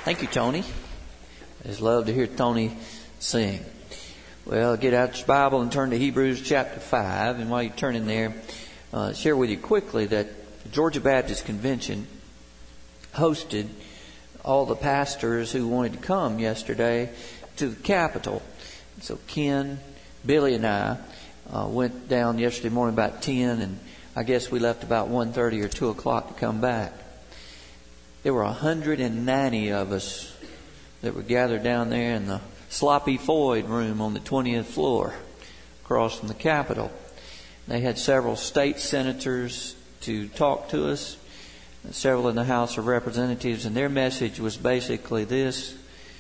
Thank you, Tony. I just love to hear Tony sing. Well, get out your Bible and turn to Hebrews chapter 5. And while you're turning there, share with you quickly that the Georgia Baptist Convention hosted all the pastors who wanted to come yesterday to the Capitol. So Ken, Billy, and I went down yesterday morning about 10, and I guess we left about 1:30 or 2 o'clock to come back. There were 190 of us that were gathered down there in the Sloppy Floyd room on the 20th floor across from the Capitol. They had several state senators to talk to us, several in the House of Representatives, and their message was basically this: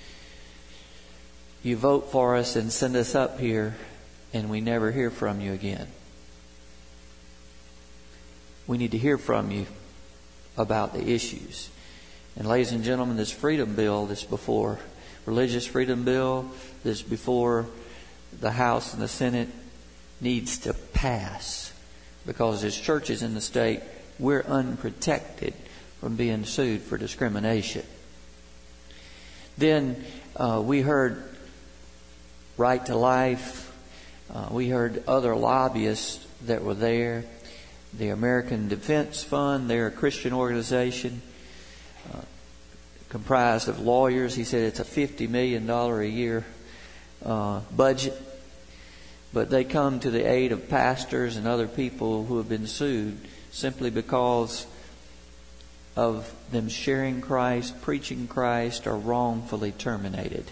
you vote for us and send us up here, and we never hear from you again. We need to hear from you about the issues. And ladies and gentlemen, this freedom bill that's before, religious freedom bill that's before the House and the Senate, needs to pass, because as churches in the state, we're unprotected from being sued for discrimination. Then we heard Right to Life. We heard other lobbyists that were there. The American Defense Fund, they're a Christian organization comprised of lawyers. He said it's a $50 million a year budget. But they come to the aid of pastors and other people who have been sued simply because of them sharing Christ, preaching Christ, or wrongfully terminated.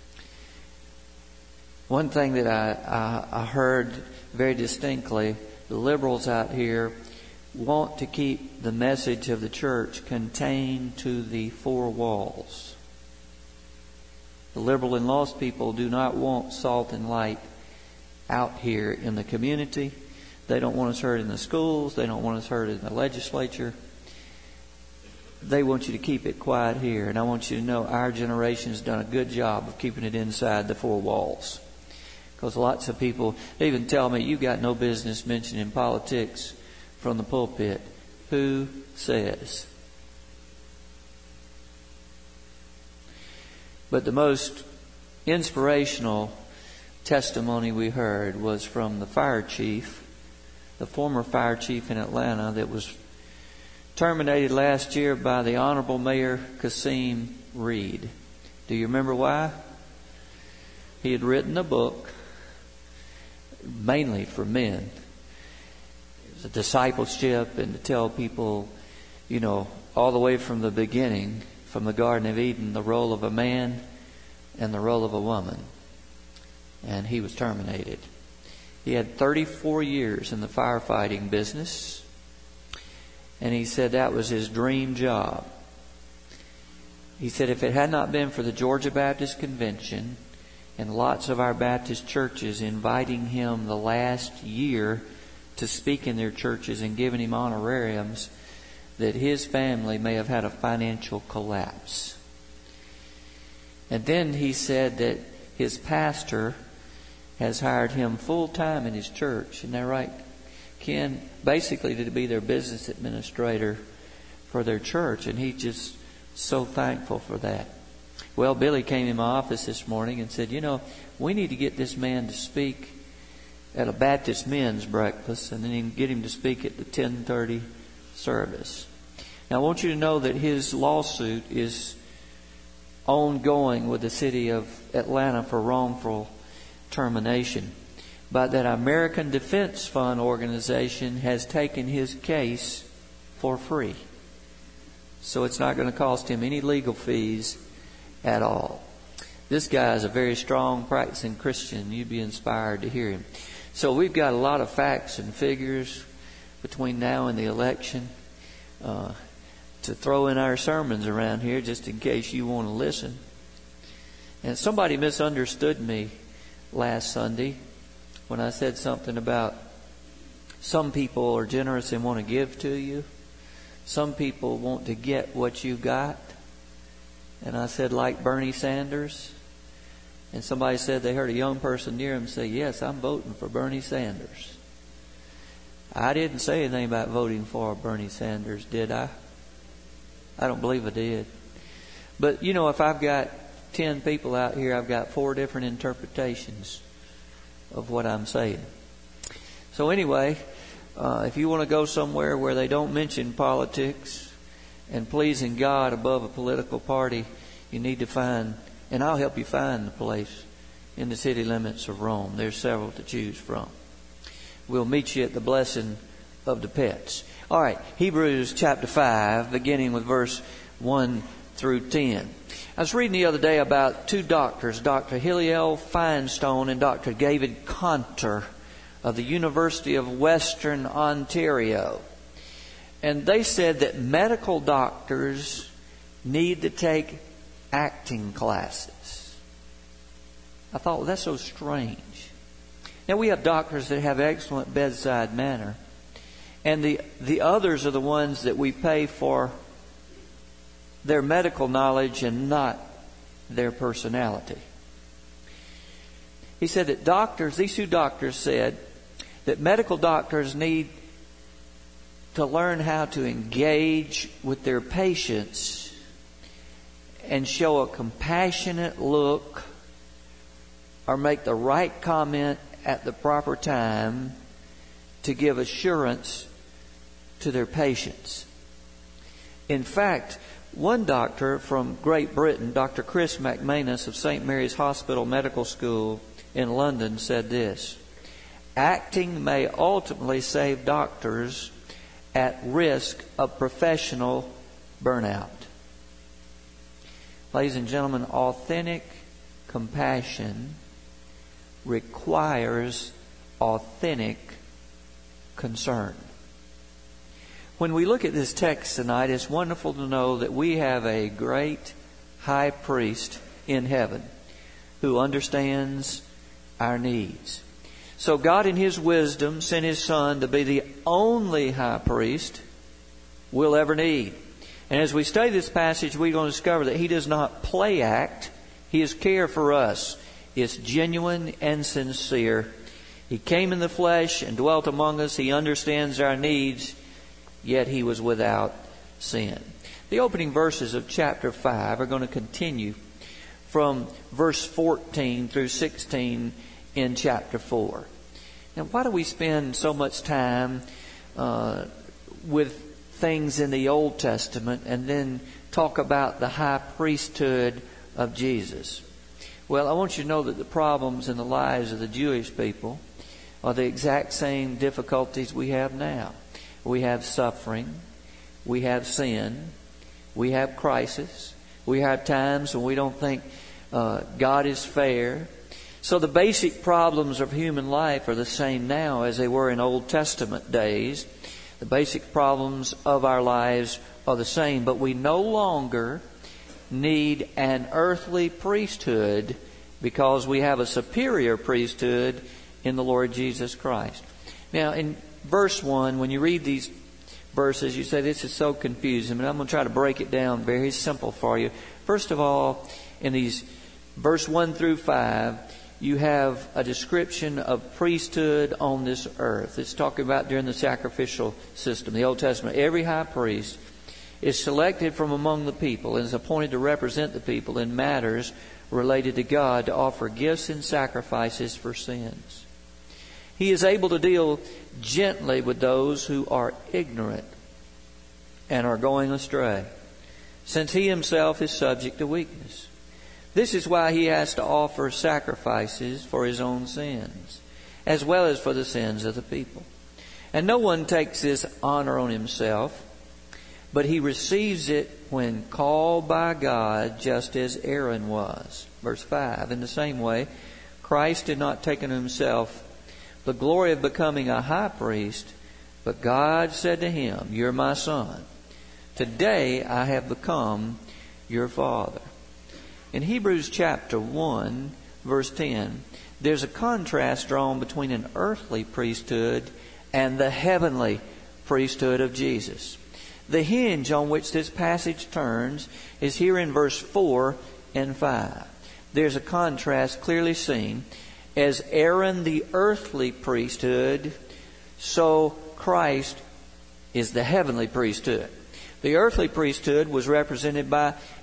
One thing that I heard very distinctly, the liberals out here want to keep the message of the church contained to the four walls. The liberal and lost people do not want salt and light out here in the community. They don't want us heard in the schools. They don't want us heard in the legislature. They want you to keep it quiet here. And I want you to know our generation has done a good job of keeping it inside the four walls. Because lots of people, they even tell me, you got no business mentioning politics from the pulpit. Who says? But the most inspirational testimony we heard was from the fire chief, the former fire chief in Atlanta that was terminated last year by the Honorable Mayor Kasim Reed. Do you remember why? He had written a book mainly for men. It was a discipleship, and to tell people, all the way from the beginning, from the Garden of Eden, the role of a man and the role of a woman. And he was terminated. He had 34 years in the firefighting business, and he said that was his dream job. He said if it had not been for the Georgia Baptist Convention and lots of our Baptist churches inviting him the last year to speak in their churches and giving him honorariums, that his family may have had a financial collapse. And then he said that his pastor has hired him full-time in his church. Isn't that right, Ken? Basically to be their business administrator for their church. And he's just so thankful for that. Well, Billy came in my office this morning and said, we need to get this man to speak at a Baptist men's breakfast, and then get him to speak at the 10:30 service. Now, I want you to know that his lawsuit is ongoing with the city of Atlanta for wrongful termination. But that American Defense Fund organization has taken his case for free. So it's not going to cost him any legal fees at all. This guy is a very strong, practicing Christian. You'd be inspired to hear him. So we've got a lot of facts and figures between now and the election to throw in our sermons around here, just in case you want to listen. And somebody misunderstood me last Sunday when I said something about some people are generous and want to give to you. Some people want to get what you got. And I said, like Bernie Sanders. And somebody said they heard a young person near him say, yes, I'm voting for Bernie Sanders. I didn't say anything about voting for Bernie Sanders, did I? I don't believe I did. But, if I've got 10 people out here, I've got 4 different interpretations of what I'm saying. So anyway, if you want to go somewhere where they don't mention politics and pleasing God above a political party, you need to find, and I'll help you find the place in the city limits of Rome. There's several to choose from. We'll meet you at the blessing of the pets. All right, Hebrews chapter 5, beginning with verse 1 through 10. I was reading the other day about 2 doctors, Dr. Hillel Feinstein and Dr. David Conter of the University of Western Ontario. And they said that medical doctors need to take acting classes. I thought, well, that's so strange. Now, we have doctors that have excellent bedside manner. And the others are the ones that we pay for their medical knowledge and not their personality. He said that these 2 doctors said that medical doctors need to learn how to engage with their patients and show a compassionate look or make the right comment at the proper time to give assurance to their patients. In fact, one doctor from Great Britain, Dr. Chris McManus of St. Mary's Hospital Medical School in London, said this: acting may ultimately save doctors at risk of professional burnout. Ladies and gentlemen, authentic compassion requires authentic concern. When we look at this text tonight, it's wonderful to know that we have a great high priest in heaven who understands our needs. So God in His wisdom sent His Son to be the only high priest we'll ever need. And as we study this passage, we're going to discover that He does not play act. His care for us is genuine and sincere. He came in the flesh and dwelt among us. He understands our needs, yet He was without sin. The opening verses of chapter 5 are going to continue from verse 14 through 16 in chapter 4. Now, why do we spend so much time with things in the Old Testament and then talk about the high priesthood of Jesus? Well, I want you to know that the problems in the lives of the Jewish people are the exact same difficulties we have now. We have suffering. We have sin. We have crisis. We have times when we don't think God is fair. So the basic problems of human life are the same now as they were in Old Testament days. The basic problems of our lives are the same, but we no longer need an earthly priesthood because we have a superior priesthood in the Lord Jesus Christ. Now, in verse 1, when you read these verses, you say, this is so confusing, but I'm going to try to break it down very simple for you. First of all, in these verse 1 through 5, you have a description of priesthood on this earth. It's talking about during the sacrificial system, the Old Testament. Every high priest is selected from among the people and is appointed to represent the people in matters related to God, to offer gifts and sacrifices for sins. He is able to deal gently with those who are ignorant and are going astray, since He Himself is subject to weakness. This is why He has to offer sacrifices for His own sins, as well as for the sins of the people. And no one takes this honor on himself, but he receives it when called by God, just as Aaron was. Verse 5, in the same way, Christ did not take on Himself the glory of becoming a high priest, but God said to Him, "You're my Son. Today I have become your Father." In Hebrews chapter 1, verse 10, there's a contrast drawn between an earthly priesthood and the heavenly priesthood of Jesus. The hinge on which this passage turns is here in verse 4 and 5. There's a contrast clearly seen. As Aaron the earthly priesthood, so Christ is the heavenly priesthood. The earthly priesthood was represented by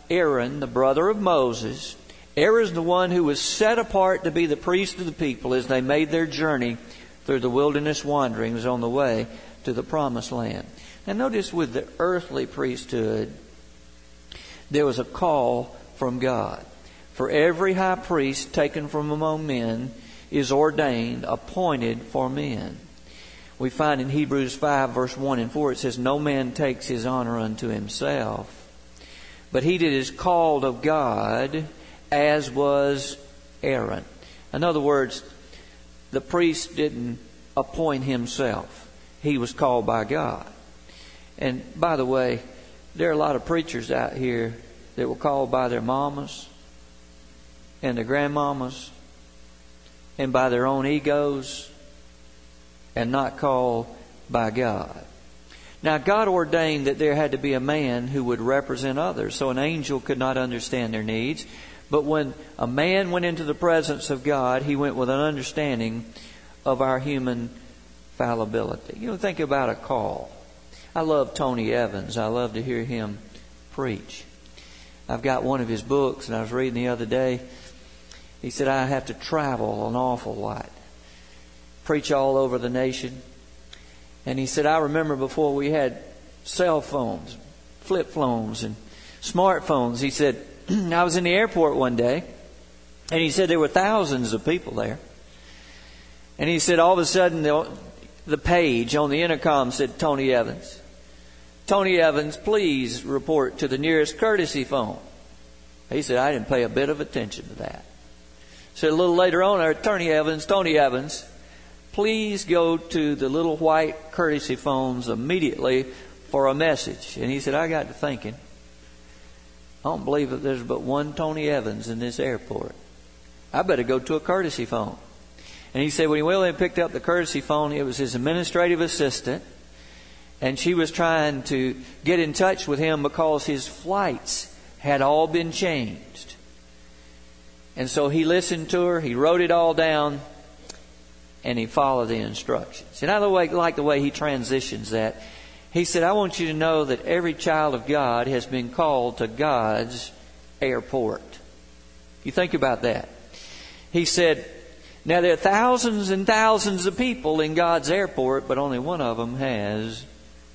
Aaron, the brother of Moses. Aaron is the one who was set apart to be the priest of the people as they made their journey through the wilderness wanderings on the way to the promised land. And notice with the earthly priesthood, there was a call from God. For every high priest taken from among men is ordained, appointed for men. We find in Hebrews 5 verse 1 and 4, it says, "No man takes his honor unto himself, but he that is called of God, as was Aaron." In other words, the priest didn't appoint himself. He was called by God. And by the way, there are a lot of preachers out here that were called by their mamas and their grandmamas and by their own egos and not called by God. Now, God ordained that there had to be a man who would represent others, so an angel could not understand their needs. But when a man went into the presence of God, he went with an understanding of our human fallibility. You know, think about a call. I love Tony Evans. I love to hear him preach. I've got one of his books, and I was reading the other day. He said, I have to travel an awful lot, preach all over the nation. And he said, I remember before we had cell phones, flip phones, and smartphones. He said, I was in the airport one day, and he said there were thousands of people there. And he said all of a sudden the page on the intercom said, Tony Evans. Tony Evans, please report to the nearest courtesy phone. He said, I didn't pay a bit of attention to that. So a little later on, I heard Tony Evans, please go to the little white courtesy phones immediately for a message. And he said, I got to thinking, I don't believe that there's but one Tony Evans in this airport. I better go to a courtesy phone. And he said when he went and picked up the courtesy phone, it was his administrative assistant. And she was trying to get in touch with him because his flights had all been changed. And so he listened to her, he wrote it all down, and he followed the instructions. And I like the way he transitions that. He said, I want you to know that every child of God has been called to God's airport. You think about that. He said, now there are thousands and thousands of people in God's airport, but only one of them has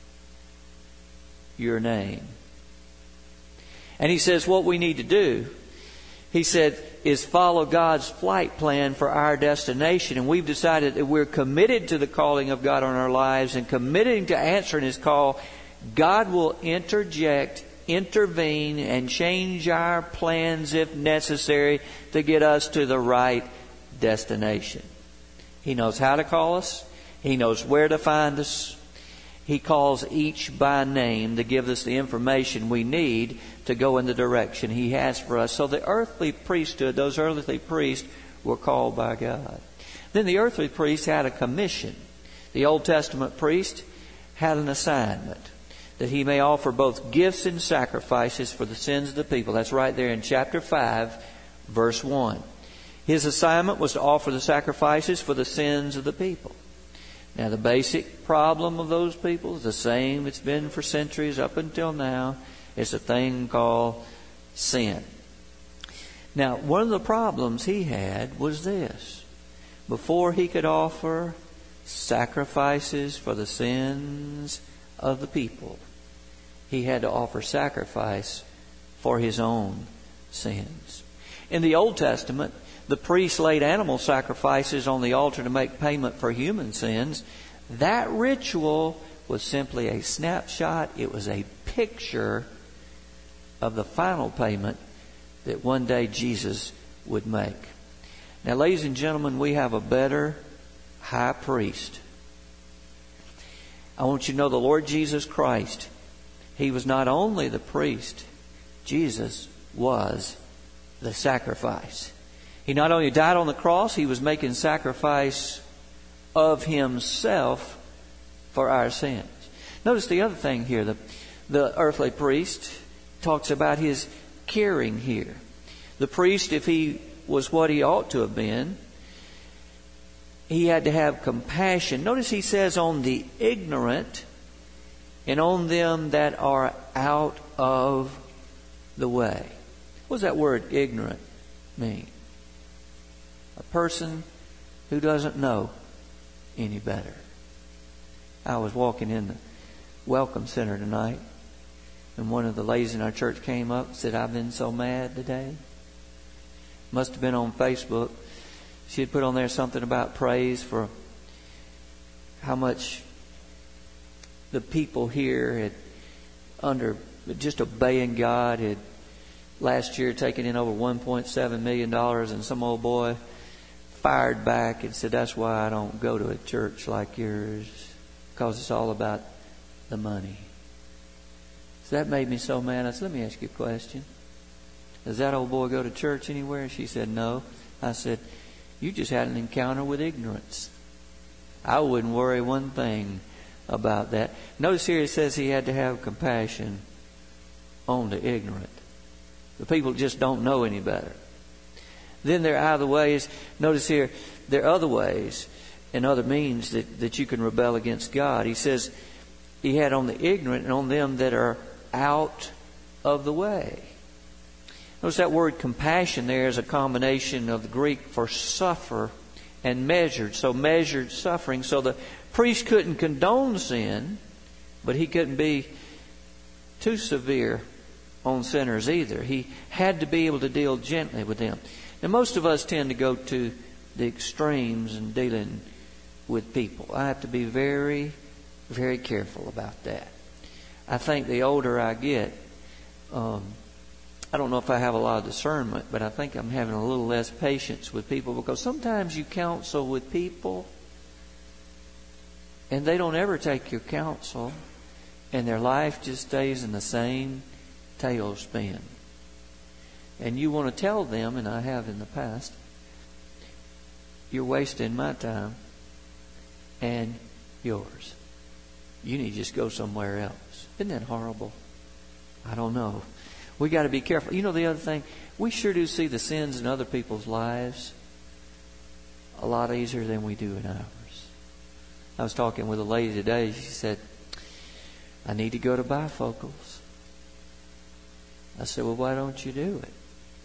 your name. And he says what we need to do, he said, is follow God's flight plan for our destination. And we've decided that we're committed to the calling of God on our lives and committing to answering His call. God will interject, intervene, and change our plans if necessary to get us to the right destination. He knows how to call us. He knows where to find us. He calls each by name to give us the information we need to go in the direction He has for us. So the earthly priesthood, those earthly priests were called by God. Then the earthly priest had a commission. The Old Testament priest had an assignment that he may offer both gifts and sacrifices for the sins of the people. That's right there in chapter 5, verse 1. His assignment was to offer the sacrifices for the sins of the people. Now, the basic problem of those people is the same it's been for centuries up until now. It's a thing called sin. Now, one of the problems he had was this. Before he could offer sacrifices for the sins of the people, he had to offer sacrifice for his own sins. In the Old Testament, the priests laid animal sacrifices on the altar to make payment for human sins. That ritual was simply a snapshot. It was a picture of the final payment that one day Jesus would make. Now, ladies and gentlemen, we have a better high priest. I want you to know the Lord Jesus Christ. He was not only the priest, Jesus was the sacrifice. He not only died on the cross, He was making sacrifice of Himself for our sins. Notice the other thing here. The earthly priest talks about his caring here. The priest, if he was what he ought to have been, he had to have compassion. Notice he says on the ignorant and on them that are out of the way. What does that word ignorant mean? A person who doesn't know any better. I was walking in the Welcome Center tonight, and one of the ladies in our church came up and said, "I've been so mad today." Must have been on Facebook. She had put on there something about praise for how much the people here had, under just obeying God, had last year taken in over $1.7 million, and some old boy fired back and said, "That's why I don't go to a church like yours, because it's all about the money." So that made me so mad. I said, "Let me ask you a question. Does that old boy go to church anywhere?" She said, "No." I said, "You just had an encounter with ignorance." I wouldn't worry one thing about that. Notice here it says he had to have compassion on the ignorant. The people just don't know any better. Then there are other ways. Notice here, there are other ways and other means that you can rebel against God. He says he had on the ignorant and on them that are out of the way. Notice that word compassion there is a combination of the Greek for suffer and measured. So measured suffering. So the priest couldn't condone sin, but he couldn't be too severe on sinners either. He had to be able to deal gently with them. Now most of us tend to go to the extremes in dealing with people. I have to be very, very careful about that. I think the older I get, I don't know if I have a lot of discernment, but I think I'm having a little less patience with people, because sometimes you counsel with people and they don't ever take your counsel, and their life just stays in the same tailspin. And you want to tell them, and I have in the past, "You're wasting my time and yours. You need to just go somewhere else." Isn't that horrible? I don't know. We got to be careful. You know, the other thing, we sure do see the sins in other people's lives a lot easier than we do in ours. I was talking with a lady today. She said, "I need to go to bifocals." I said, "Well, why don't you do it?"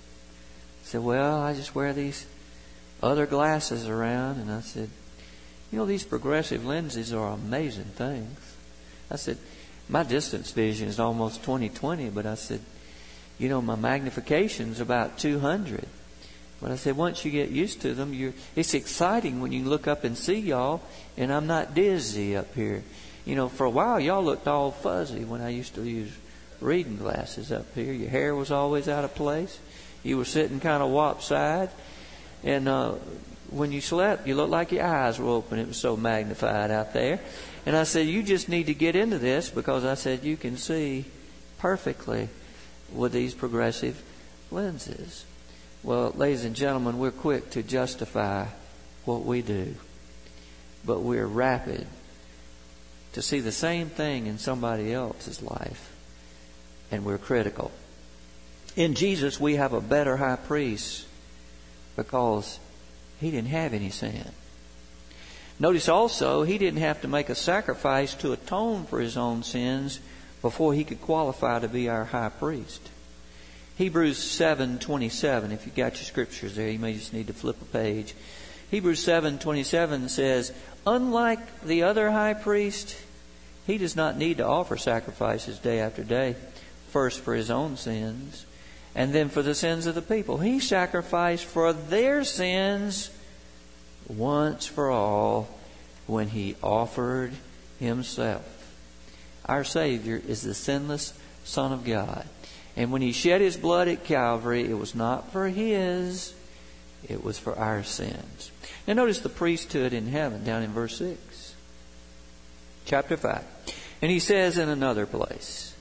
She said, "Well, I just wear these other glasses around." And I said, "You know, these progressive lenses are amazing things." I said, "My distance vision is almost 20/20, but I said, you know, my magnification's about 200. But I said, once you get used to them, it's exciting when you look up and see y'all, and I'm not dizzy up here. You know, for a while, y'all looked all fuzzy when I used to use reading glasses up here. Your hair was always out of place. You were sitting kind of wop-side. And when you slept, you looked like your eyes were open. It was so magnified out there. And I said, you just need to get into this, because I said, you can see perfectly with these progressive lenses. Well, ladies and gentlemen, we're quick to justify what we do, but we're rapid to see the same thing in somebody else's life, and we're critical. In Jesus, we have a better high priest because he didn't have any sin. Notice also, he didn't have to make a sacrifice to atone for his own sins before he could qualify to be our high priest. Hebrews 7:27, if you've got your scriptures there, you may just need to flip a page. Hebrews 7:27 says, unlike the other high priest, he does not need to offer sacrifices day after day, first for his own sins, and then for the sins of the people. He sacrificed for their sins once for all when he offered himself. Our Savior is the sinless Son of God. And when he shed his blood at Calvary, it was not for his, it was for our sins. Now notice the priesthood in heaven down in verse 6. Chapter 5. And he says in another place,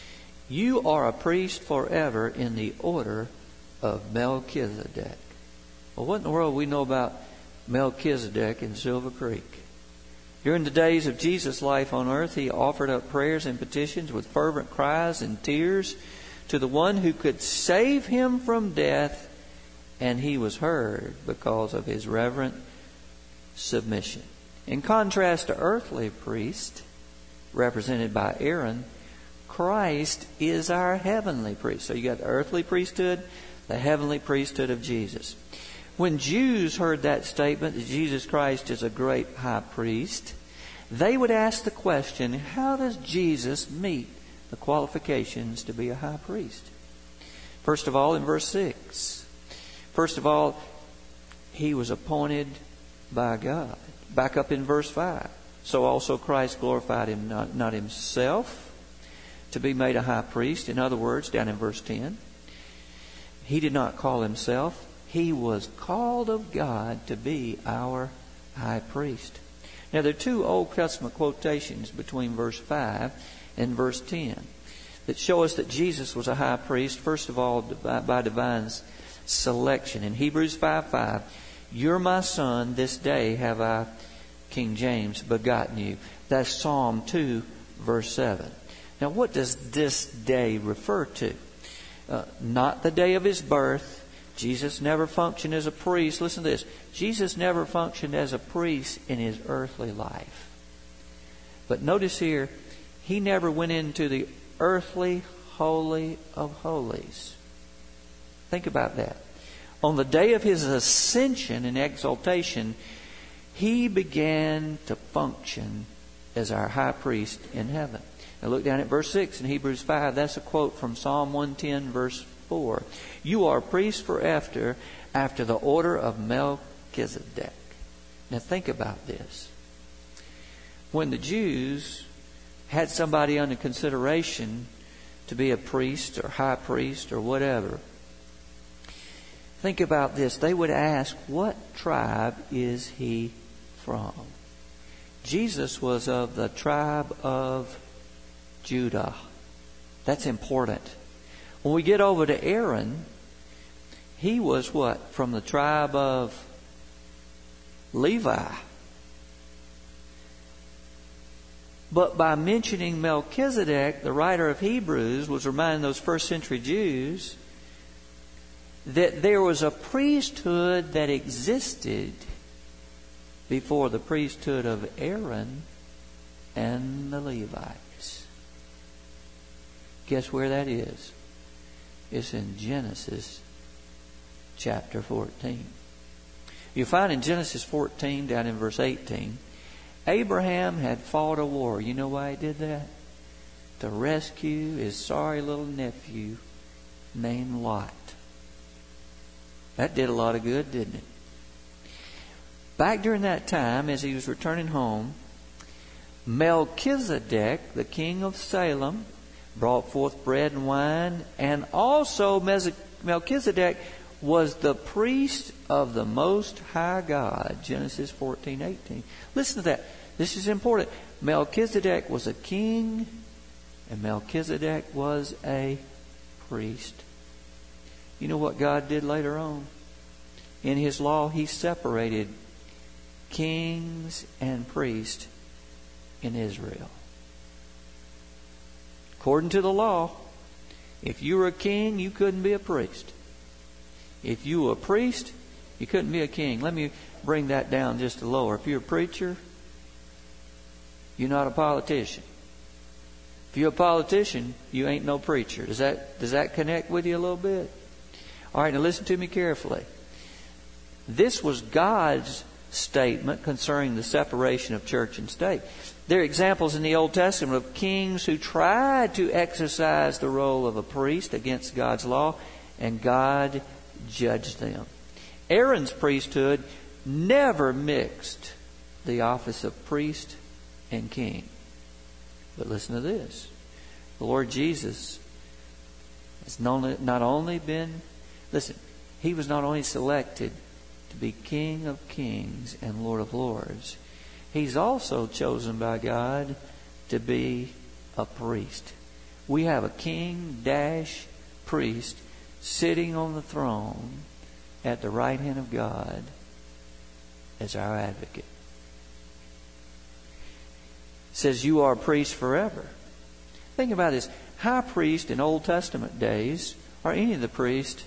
you are a priest forever in the order of Melchizedek. Well, what in the world we know about Melchizedek in Silver Creek? During the days of Jesus' life on earth, he offered up prayers and petitions with fervent cries and tears to the one who could save him from death, and he was heard because of his reverent submission. In contrast to earthly priests, represented by Aaron, Christ is our heavenly priest. So you got the earthly priesthood, the heavenly priesthood of Jesus. When Jews heard that statement that Jesus Christ is a great high priest, they would ask the question, how does Jesus meet the qualifications to be a high priest? First of all, in verse 6. First of all, he was appointed by God. Back up in verse 5. So also Christ glorified him not himself to be made a high priest. In other words, down in verse 10, he did not call himself. He was called of God to be our high priest. Now, there are two Old Testament quotations between verse 5 and verse 10 that show us that Jesus was a high priest, first of all, by divine selection. In Hebrews 5:5, "You're my son, this day have I," King James, "begotten you." That's Psalm 2, verse 7. Now, what does this day refer to? Not the day of his birth. Jesus never functioned as a priest. Listen to this. Jesus never functioned as a priest in his earthly life. But notice here, he never went into the earthly holy of holies. Think about that. On the day of his ascension and exaltation, he began to function as our high priest in heaven. Now look down at verse 6 in Hebrews 5. That's a quote from Psalm 110, verse 4. "You are priests forever after the order of Melchizedek." Now think about this. When the Jews had somebody under consideration to be a priest or high priest or whatever, think about this. They would ask, what tribe is he from? Jesus was of the tribe of Judah. That's important. When we get over to Aaron, he was what? From the tribe of Levi. But by mentioning Melchizedek, the writer of Hebrews was reminding those first century Jews that there was a priesthood that existed before the priesthood of Aaron and the Levites. Guess where that is? It's in Genesis chapter 14. You find in Genesis 14, down in verse 18, Abraham had fought a war. You know why he did that? To rescue his sorry little nephew named Lot. That did a lot of good, didn't it? Back during that time, as he was returning home, Melchizedek, the king of Salem, brought forth bread and wine, and also Melchizedek was the priest of the Most High God. Genesis 14:18. Listen to that. This is important. Melchizedek was a king, and Melchizedek was a priest. You know what God did later on? In his law, he separated kings and priests in Israel. According to the law, if you were a king, you couldn't be a priest. If you were a priest, you couldn't be a king. Let me bring that down just a lower. If you're a preacher, you're not a politician. If you're a politician, you ain't no preacher. Does that connect with you a little bit? All right, now listen to me carefully. This was God's statement concerning the separation of church and state. There are examples in the Old Testament of kings who tried to exercise the role of a priest against God's law, and God judged them. Aaron's priesthood never mixed the office of priest and king. But listen to this. The Lord Jesus has not only been, listen, he was not only selected to be King of Kings and Lord of Lords, he's also chosen by God to be a priest. We have a king-priest sitting on the throne at the right hand of God as our advocate. It says, you are a priest forever. Think about this. High priest in Old Testament days, or any of the priests,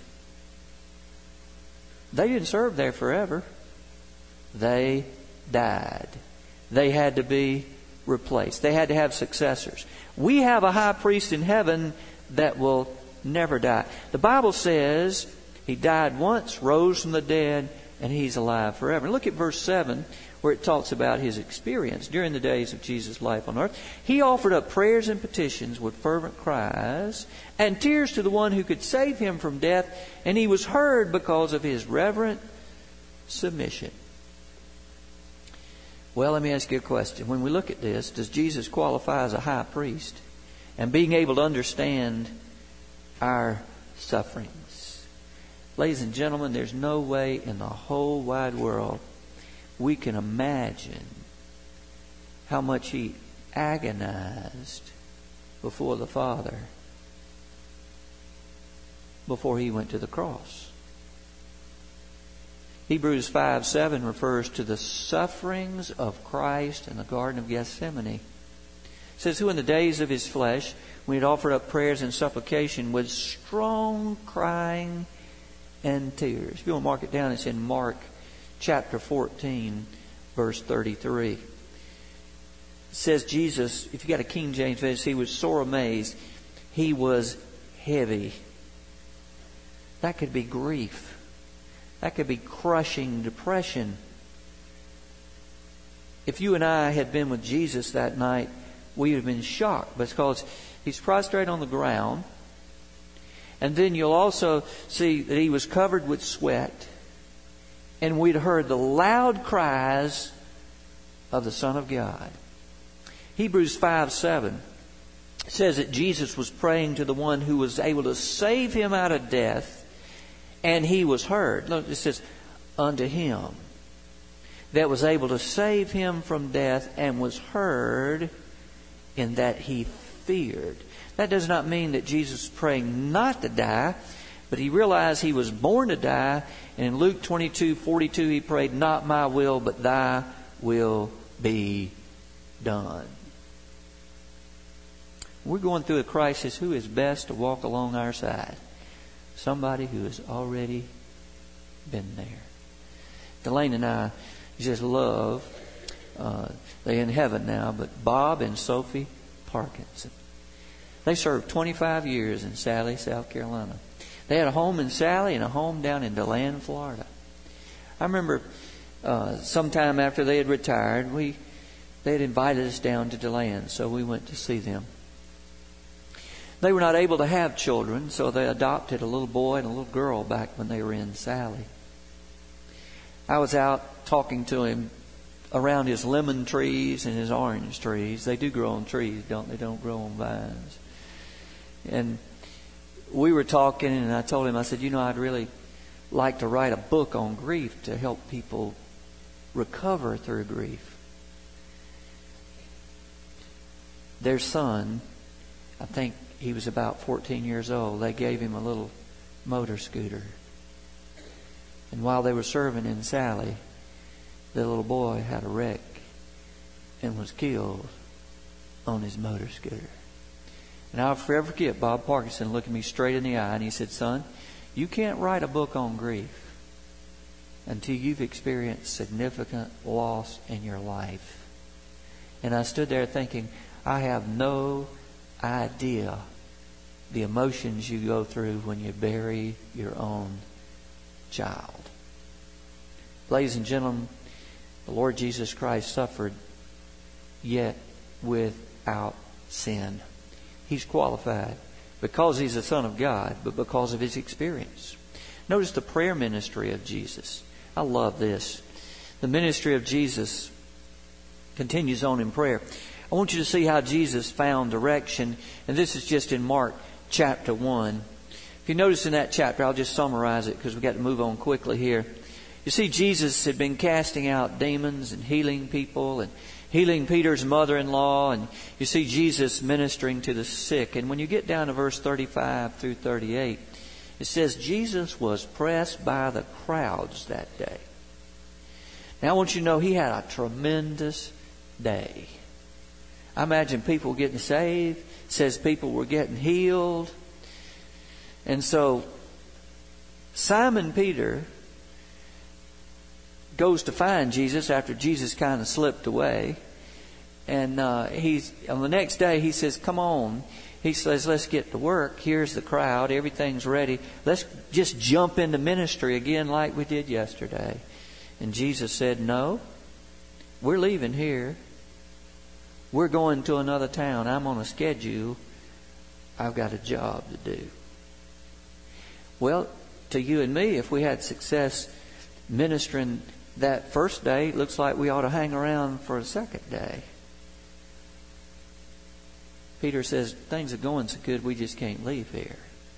they didn't serve there forever. They died. They had to be replace. They had to have successors. We have a high priest in heaven that will never die. The Bible says He died once, rose from the dead, and He's alive forever. Look at verse 7 where it talks about His experience during the days of Jesus' life on earth. He offered up prayers and petitions with fervent cries and tears to the one who could save Him from death, and He was heard because of His reverent submission. Well, let me ask you a question. When we look at this, does Jesus qualify as a high priest and being able to understand our sufferings? Ladies and gentlemen, there's no way in the whole wide world we can imagine how much He agonized before the Father before He went to the cross. Hebrews 5:7 refers to the sufferings of Christ in the Garden of Gethsemane. It says, who in the days of His flesh, when He had offered up prayers and supplication with strong crying and tears. If you want to mark it down, it's in Mark chapter 14, verse 33. It says Jesus, if you got a King James version, He was sore amazed. He was heavy. That could be grief. That could be crushing depression. If you and I had been with Jesus that night, we would have been shocked because He's prostrate on the ground. And then you'll also see that He was covered with sweat. And we'd heard the loud cries of the Son of God. Hebrews 5:7 says that Jesus was praying to the one who was able to save Him out of death, and He was heard. Look, it says, unto Him that was able to save Him from death and was heard in that He feared. That does not mean that Jesus was praying not to die, but He realized He was born to die. And in Luke 22:42, He prayed, not my will, but Thy will be done. We're going through a crisis. Who is best to walk along our side? Somebody who has already been there. Delane and I just love, they're in heaven now, but Bob and Sophie Parkinson. They served 25 years in Sally, South Carolina. They had a home in Sally and a home down in DeLand, Florida. I remember sometime after they had retired, they had invited us down to DeLand, so we went to see them. They were not able to have children, so they adopted a little boy and a little girl back when they were in Sally. I was out talking to him around his lemon trees and his orange trees. They do grow on trees, don't they? They don't grow on vines. And we were talking, and I told him, I said, I'd really like to write a book on grief to help people recover through grief. Their son, I think he was about 14 years old, they gave him a little motor scooter. And while they were serving in Sally, the little boy had a wreck and was killed on his motor scooter. And I'll forever forget Bob Parkinson looking me straight in the eye, and he said, son, you can't write a book on grief until you've experienced significant loss in your life. And I stood there thinking, I have no idea the emotions you go through when you bury your own child. Ladies and gentlemen, the Lord Jesus Christ suffered, yet without sin. He's qualified because He's the Son of God, but because of His experience. Notice the prayer ministry of Jesus. I love this. The ministry of Jesus continues on in prayer. I want you to see how Jesus found direction. And this is just in Mark chapter 1. If you notice in that chapter, I'll just summarize it because we've got to move on quickly here. You see, Jesus had been casting out demons and healing people and healing Peter's mother-in-law. And you see Jesus ministering to the sick. And when you get down to verse 35 through 38, it says Jesus was pressed by the crowds that day. Now I want you to know He had a tremendous day. I imagine people getting saved. It says people were getting healed. And so Simon Peter goes to find Jesus after Jesus kind of slipped away. And he's on the next day, he says, come on. He says, let's get to work. Here's the crowd. Everything's ready. Let's just jump into ministry again like we did yesterday. And Jesus said, no, we're leaving here. We're going to another town. I'm on a schedule. I've got a job to do. Well, to you and me, if we had success ministering that first day, it looks like we ought to hang around for a second day. Peter says, things are going so good, we just can't leave here.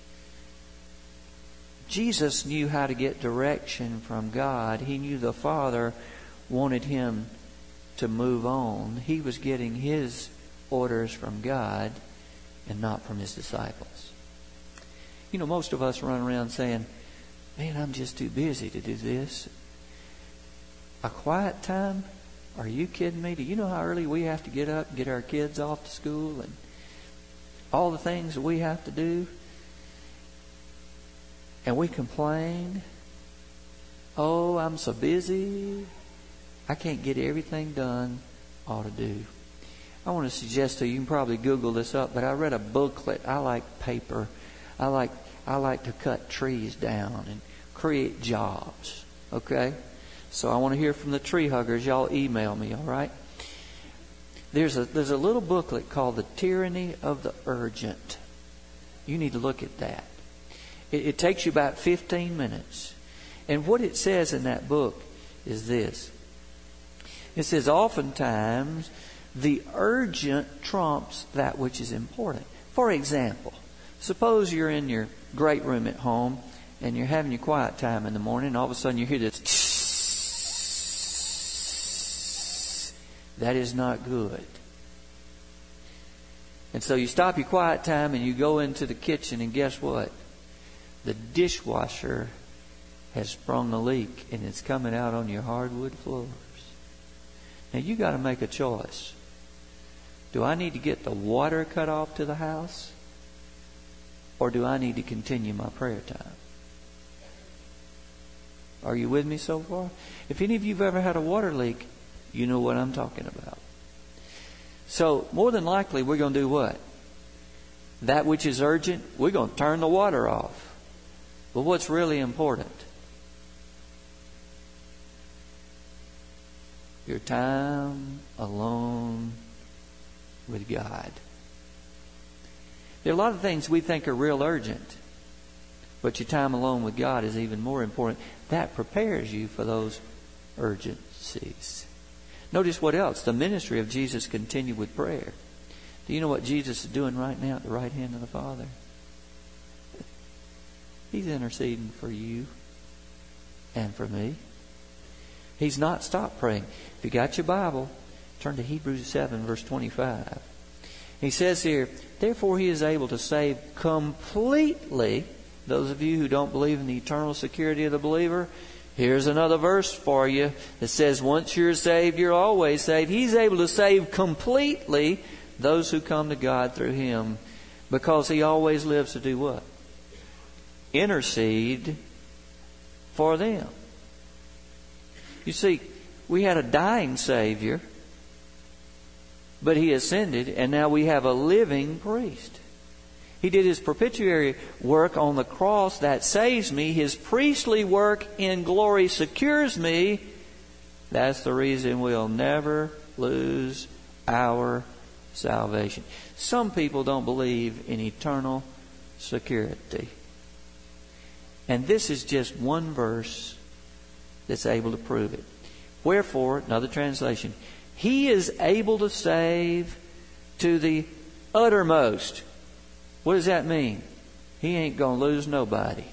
Jesus knew how to get direction from God. He knew the Father wanted him to move on. He was getting his orders from God and not from his disciples. You know, most of us run around saying, man, I'm just too busy to do this. A quiet time? Are you kidding me? Do you know how early we have to get up and get our kids off to school and all the things that we have to do? And we complain, oh, I'm so busy, I can't get everything done I ought to do. I want to suggest to you, you can probably Google this up, but I read a booklet. I like paper. I like to cut trees down and create jobs. Okay? So I want to hear from the tree huggers. Y'all email me, all right? There's a little booklet called The Tyranny of the Urgent. You need to look at that. It takes you about 15 minutes. And what it says in that book is this. It says, oftentimes, the urgent trumps that which is important. For example, suppose you're in your great room at home and you're having your quiet time in the morning, and all of a sudden you hear this. That is not good. And so you stop your quiet time and you go into the kitchen, and guess what? The dishwasher has sprung a leak and it's coming out on your hardwood floors. Now you got to make a choice. Do I need to get the water cut off to the house? Or do I need to continue my prayer time? Are you with me so far? If any of you have ever had a water leak, you know what I'm talking about. So more than likely we're going to do what? That which is urgent, we're going to turn the water off. But what's really important? Your time alone with God. There are a lot of things we think are real urgent, but your time alone with God is even more important. That prepares you for those urgencies. Notice what else? The ministry of Jesus continued with prayer. Do you know what Jesus is doing right now at the right hand of the Father? He's interceding for you and for me. He's not stopped praying. If you got your Bible, turn to Hebrews 7, verse 25. He says here, therefore he is able to save completely those of you who don't believe in the eternal security of the believer. Here's another verse for you that says, once you're saved, you're always saved. He's able to save completely those who come to God through Him, because He always lives to do what? Intercede for them. You see, we had a dying Savior, but He ascended, and now we have a living priest. He did His propitiatory work on the cross that saves me. His priestly work in glory secures me. That's the reason we'll never lose our salvation. Some people don't believe in eternal security. And this is just one verse that's able to prove it. Wherefore, another translation, He is able to save to the uttermost. What does that mean? He ain't going to lose nobody.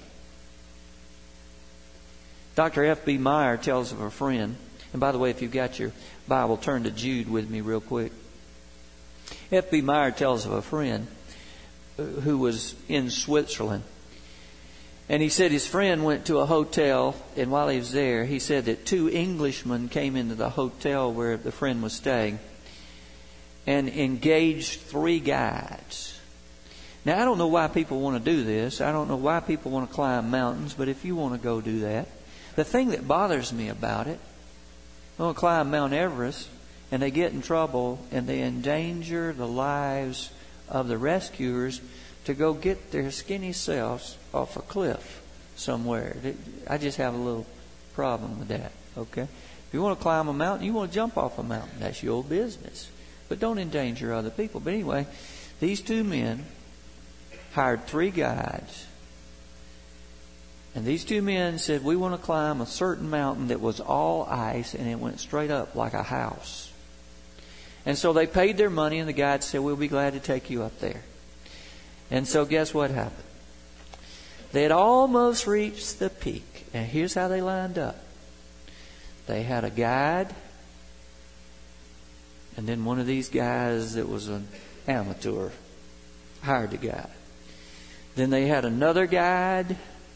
Dr. F.B. Meyer tells of a friend, and by the way, if you've got your Bible, turn to Jude with me real quick. F.B. Meyer tells of a friend who was in Switzerland. And he said his friend went to a hotel, and while he was there, he said that 2 Englishmen came into the hotel where the friend was staying and engaged 3 guides. Now, I don't know why people want to do this. I don't know why people want to climb mountains, but if you want to go do that. The thing that bothers me about it, I want to climb Mount Everest, and they get in trouble, and they endanger the lives of the rescuers to go get their skinny selves off a cliff somewhere. I just have a little problem with that, okay? If you want to climb a mountain, you want to jump off a mountain, that's your business. But don't endanger other people. But anyway, these two men hired 3 guides. And these 2 men said, we want to climb a certain mountain that was all ice, and it went straight up like a house. And so they paid their money, and the guides said, we'll be glad to take you up there. And so guess what happened? They had almost reached the peak. And here's how they lined up. They had a guide, and then one of these guys that was an amateur hired the guide. Then they had another guide,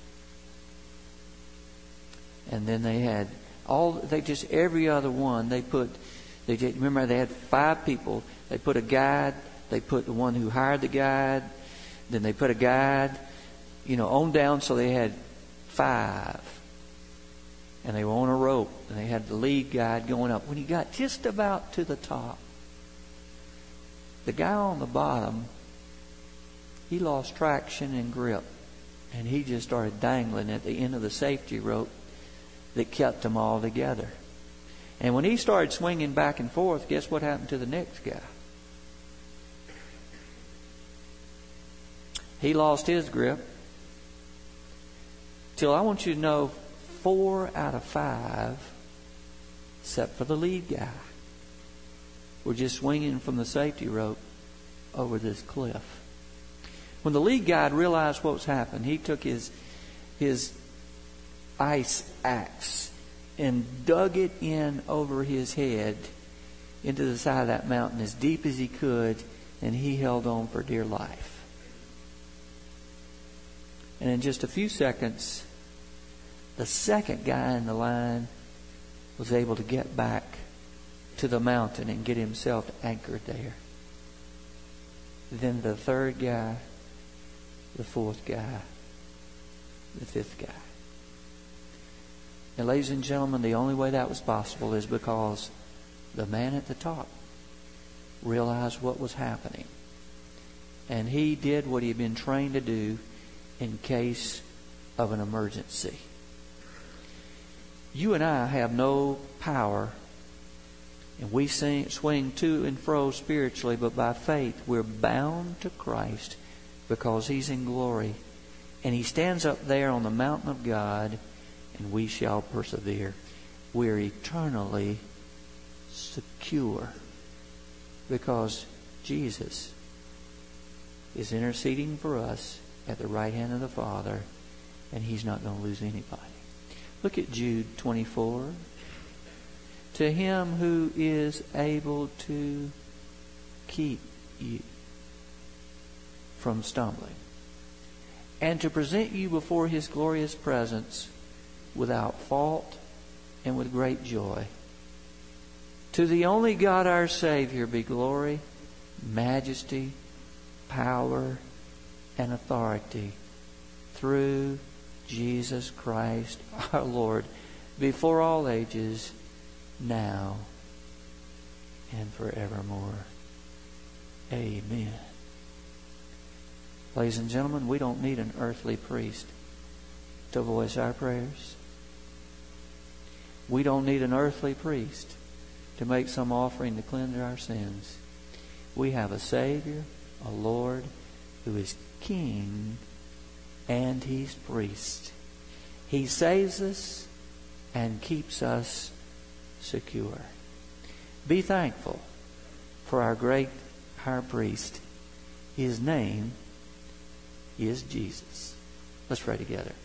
and then they had every other one. Remember, they had 5 people. They put a guide. They put the one who hired the guide. Then they put a guide, on down, so they had 5. And they were on a rope, and they had the lead guide going up. When he got just about to the top, the guy on the bottom, he lost traction and grip, and he just started dangling at the end of the safety rope that kept them all together. And when he started swinging back and forth, guess what happened to the next guy? He lost his grip. Till I want you to know, 4 out of 5, except for the lead guy, were just swinging from the safety rope over this cliff. When the lead guide realized what was happening, he took his ice axe and dug it in over his head into the side of that mountain as deep as he could, and he held on for dear life. And in just a few seconds, the second guy in the line was able to get back to the mountain and get himself anchored there. Then the third guy, the fourth guy, the fifth guy. And ladies and gentlemen, the only way that was possible is because the man at the top realized what was happening. And he did what he had been trained to do in case of an emergency. You and I have no power, and we swing to and fro spiritually, but by faith we're bound to Christ because He's in glory. And He stands up there on the mountain of God, and we shall persevere. We're eternally secure because Jesus is interceding for us at the right hand of the Father, and He's not going to lose anybody. Look at Jude 24. To Him who is able to keep you from stumbling and to present you before His glorious presence without fault and with great joy. To the only God our Savior be glory, majesty, power, and authority through Jesus Christ our Lord, before all ages, now and forevermore. Amen. Ladies and gentlemen, we don't need an earthly priest to voice our prayers. We don't need an earthly priest to make some offering to cleanse our sins. We have a Savior, a Lord, who is King, and He's priest. He saves us and keeps us secure. Be thankful for our great high priest. His name is Jesus. Let's pray together.